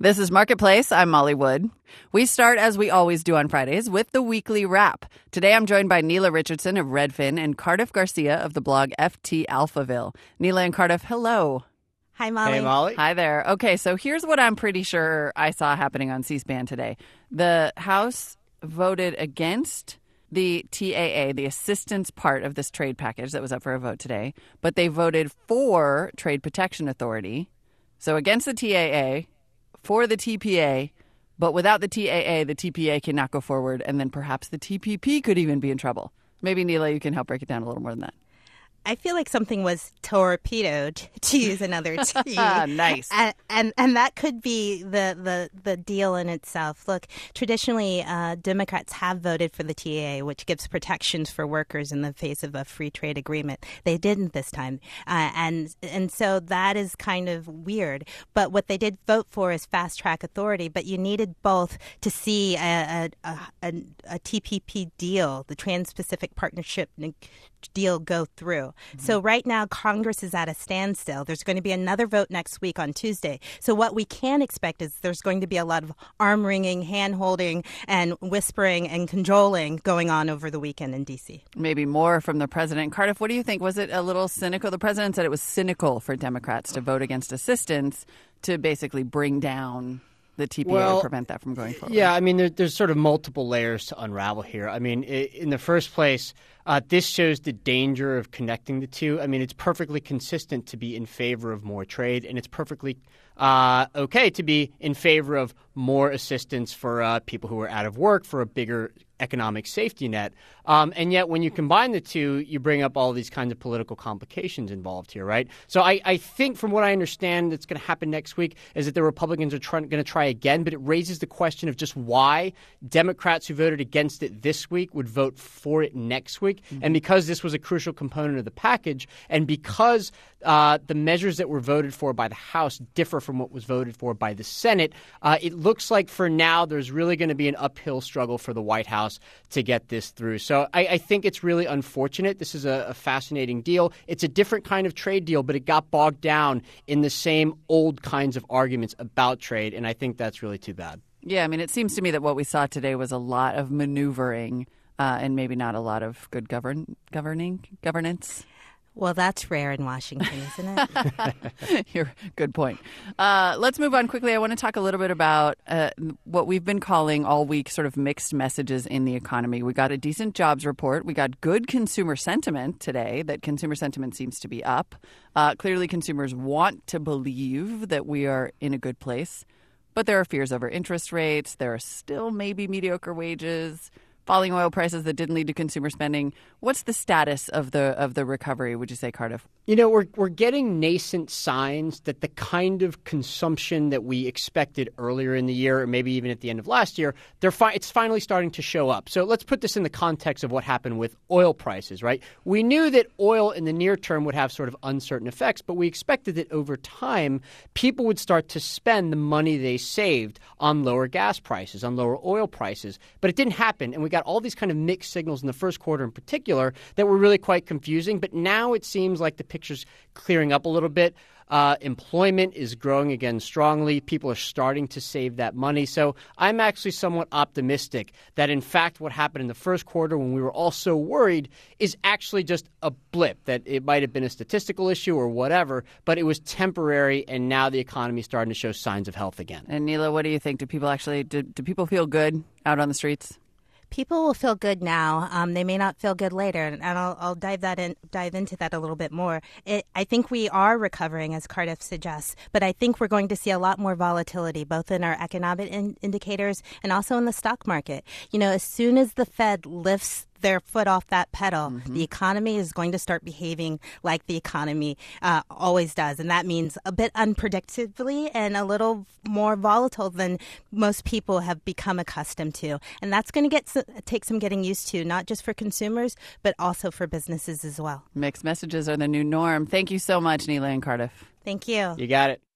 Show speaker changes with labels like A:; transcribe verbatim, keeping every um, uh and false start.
A: This is Marketplace. I'm Molly Wood. We start, as we always do on Fridays, with the weekly wrap. Today I'm joined by Neela Richardson of Redfin and Cardiff Garcia of the blog F T Alphaville. Neela and Cardiff, hello.
B: Hi, Molly.
C: Hey, Molly.
A: Hi there. Okay, so here's what I'm pretty sure I saw happening on C-SPAN today. The House voted against the T A A, the assistance part of this trade package that was up for a vote today, but they voted for Trade Protection Authority. So against the T A A, for the T P A, but without the T A A, the T P A cannot go forward, and then perhaps the T P P could even be in trouble. Maybe, Neela, you can help break it down a little more than that.
B: I feel like something was torpedoed, to use another T.
A: Nice.
B: And, and and that could be the, the, the deal in itself. Look, traditionally, uh, Democrats have voted for the T A A, which gives protections for workers in the face of a free trade agreement. They didn't this time. Uh, and and so that is kind of weird. But what they did vote for is fast-track authority. But you needed both to see a, a, a, a T P P deal, the Trans-Pacific Partnership deal, go through. Mm-hmm. So right now, Congress is at a standstill. There's going to be another vote next week on Tuesday. So what we can expect is there's going to be a lot of arm-wringing, hand-holding, and whispering and cajoling going on over the weekend in D C.
A: Maybe more from the president. Cardiff, what do you think? Was it a little cynical? The president said it was cynical for Democrats to vote against assistance to basically bring down the T P A
C: well,
A: to prevent that from going forward.
C: Yeah, I mean, there, there's sort of multiple layers to unravel here. I mean, in the first place, uh, this shows the danger of connecting the two. I mean, it's perfectly consistent to be in favor of more trade, and it's perfectly uh, okay to be in favor of more assistance for uh, people who are out of work, for a bigger economic safety net. Um, and yet when you combine the two, you bring up all these kinds of political complications involved here, right? So I, I think from what I understand that's going to happen next week is that the Republicans are going to try again, but it raises the question of just why Democrats who voted against it this week would vote for it next week. Mm-hmm. And because this was a crucial component of the package, and because uh, the measures that were voted for by the House differ from what was voted for by the Senate, uh, it looks like for now there's really going to be an uphill struggle for the White House to get this through. So I, I think it's really unfortunate. This is a, a fascinating deal. It's a different kind of trade deal, but it got bogged down in the same old kinds of arguments about trade, and I think that's really too bad.
A: Yeah, I mean, it seems to me that what we saw today was a lot of maneuvering uh, and maybe not a lot of good govern governing governance.
B: Well, that's rare in Washington, isn't it?
A: You're good point. Uh, let's move on quickly. I want to talk a little bit about uh, what we've been calling all week sort of mixed messages in the economy. We got a decent jobs report. We got good consumer sentiment today, that consumer sentiment seems to be up. Uh, clearly, consumers want to believe that we are in a good place, but there are fears over interest rates. There are still maybe mediocre wages, falling oil prices that didn't lead to consumer spending. What's the status of the of the recovery, would you say, Cardiff?
C: You know, we're we're getting nascent signs that the kind of consumption that we expected earlier in the year, or maybe even at the end of last year, they're fi- it's finally starting to show up. So let's put this in the context of what happened with oil prices, right? We knew that oil in the near term would have sort of uncertain effects, but we expected that over time, people would start to spend the money they saved on lower gas prices, on lower oil prices. But it didn't happen, and we got all these kind of mixed signals in the first quarter in particular that were really quite confusing. But now it seems like the picture's clearing up a little bit. Uh, employment is growing again strongly. People are starting to save that money. So I'm actually somewhat optimistic that, in fact, what happened in the first quarter when we were all so worried is actually just a blip, that it might have been a statistical issue or whatever, but it was temporary, and now the economy is starting to show signs of health again.
A: And Neela, what do you think? Do people actually do, do people feel good out on the streets?
B: People will feel good now. Um, they may not feel good later, and I'll, I'll dive that in, dive into that a little bit more. It, I think we are recovering, as Cardiff suggests, but I think we're going to see a lot more volatility, both in our economic in, indicators and also in the stock market. You know, as soon as the Fed lifts their foot off that pedal, mm-hmm. the economy is going to start behaving like the economy uh, always does. And that means a bit unpredictably and a little more volatile than most people have become accustomed to. And that's going to get take some getting used to, not just for consumers, but also for businesses as well.
A: Mixed messages are the new norm. Thank you so much, Neela and Cardiff.
B: Thank you.
C: You got it.